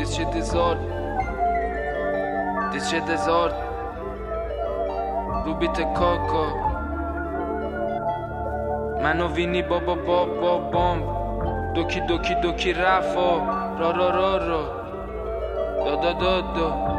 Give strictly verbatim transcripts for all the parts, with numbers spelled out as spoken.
Dice tesoro, dice tesoro, Rubite Coco, منو وینی بابا بابا بام، دوکی دوکی دوکی رفا، را را را را، دا دا دا دا.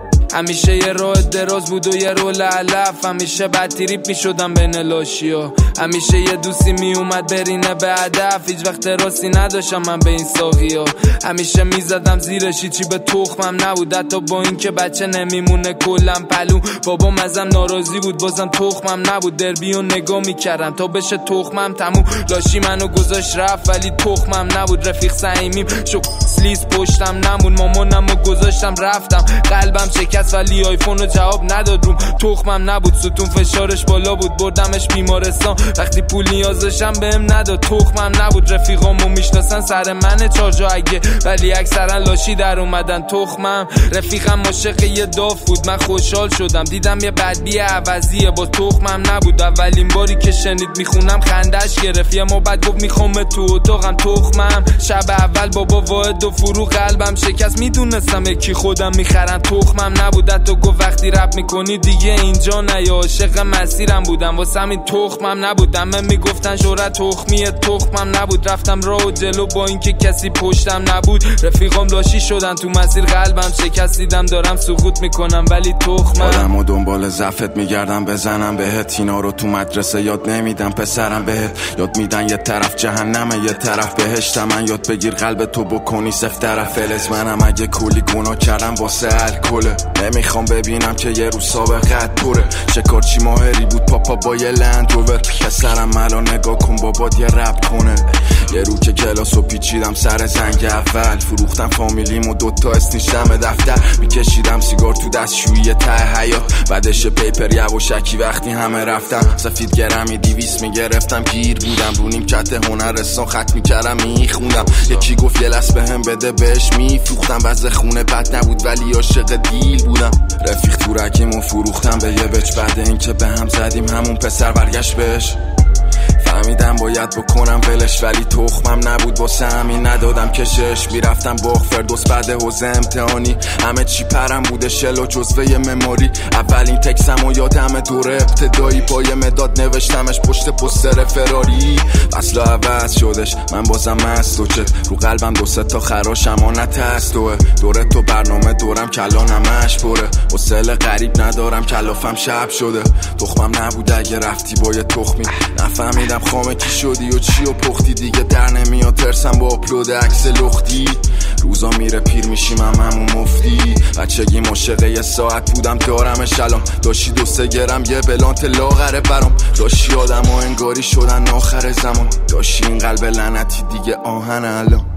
همیشه یه راه دراز بود و یه رول علف، همیشه بد تریپ می شدم بین لاشیا، همیشه یه دوستی می اومد برینه به هدف، هیچ وقت راستی نداشتم من به این ساقی ها، همیشه می زدم زیرش چی به تخمم نبود، حتی با این که بچه نمیمونه کلم پلو، بابام ازم ناراضی بود بازم تخمم نبود، دربیو نگاه می کردم تا بشه تخمم تموم، لاشی منو گذاشت رفت ولی تخمم نبود، رفیق صمیمیم شو سلیز پشتم نمون، مامانمو گذاشتم رفتم، قلبم شکست ولی آیفونو جواب نداد روم، تخمم نبود ستون فشارش بالا بود بردمش بیمارستان، وقتی پول نیاز داشتم بهم نداد، تخمم نبود، رفیقامو میشناسن سر من چارجا اگه ولی اکثرا لاشی در اومدن، تخمم رفیقم عاشق یه داف بود، من خوشحال شدم دیدم یه بدبی عوضیه با تخمم نبود، اولین باری که شنید میخونم خندش گرفت، یه ما بعد گفت میخوام تو اتاقم، تخمم شب اول بابا واحد و فرو قلبم شکست، میدونستم یکی خودم میخرم، تخمم نبود، تو گفت وقتی رپ میکنی دیگه اینجا نه، یا عاشق مسیرم بودم واسه همین تخمم نبود، همه میگفتن شهرت تخمیه، تخمم نبود، رفتم راه و جلو با اینکه کسی پشتم نبود، رفیقام لاشی شدن تو مسیر قلبم شکست، دیدم دارم سقوط میکنم ولی تخمم، آدم و دنبال زفت میگردم بزنم بهت، اینا رو تو مدرسه یاد نمیدم پسرم بهت، یاد میدن یه طرف جهنمه یه طرف بهشت، من یاد بگیر قلب تو بکنی سفت طرف فلز، منم اگه کلی گناه کردم واسه الکله، نمیخوام ببینم که یه روز سابقت پره، شکارچی ماهری بود پاپا با یه لندروور، پسرم ملا نگاه کن بابات یه رپ کنه، یه رو که کلاسو پیچیدم سر زنگ اول، فروختم فامیلیم و دوتا استیشتم دفتر، میکشیدم سیگار تو دستشویی ته حیات، بعدش پیپر یواشکی وقتی همه رفتم، سفید گرمی دیویس میگرفتم گیر بودم، رو نیمکت هنرستان خط میکردم میخوندم، یکی گفت یه لس بهم بده بهش میفروختم، وضع خونه بد نبود ولی عاشق دیل بودم، رفیق تورکیمو فروختم به یه بچ، بعد اینکه به هم زدیم همون پسر برگشت بهش، فهمیدم باید بکنم ولش ولی تخمم نبود واسه همین ندادم کشش، میرفتم باغ فردوس بعد حوزه امتحانی، همه چی پرم بوده شل و جزوه مموری، اولین تکسم و یادم دوره ابتدایی، پای مداد نوشتمش پشت پستر فراری، فصل عوض شدش من بازم مست و چت، رو قلبم دو سه تا خراش امانت هست دوه، دوره تو برنامه دورم کلان همش پره، حوصله غریب ندارم کلافم شب شده، تخمم نبود اگه رفتی با یه تخمی، نفهمیدم خامه کی شدی و چی و پختی، دیگه در نمیاد ترسم با اپلود عکس لختی، روزا میره پیر میشیم هم همون مفتی، بچگی عاشق یه ساعت بودم دارمش الان، داشتی دو سه گرم یه بلانت لاغره برام، داشتی آدم ها انگاری شدن آخر زمان، داشتی این قلب لعنتی دیگه آهن الان.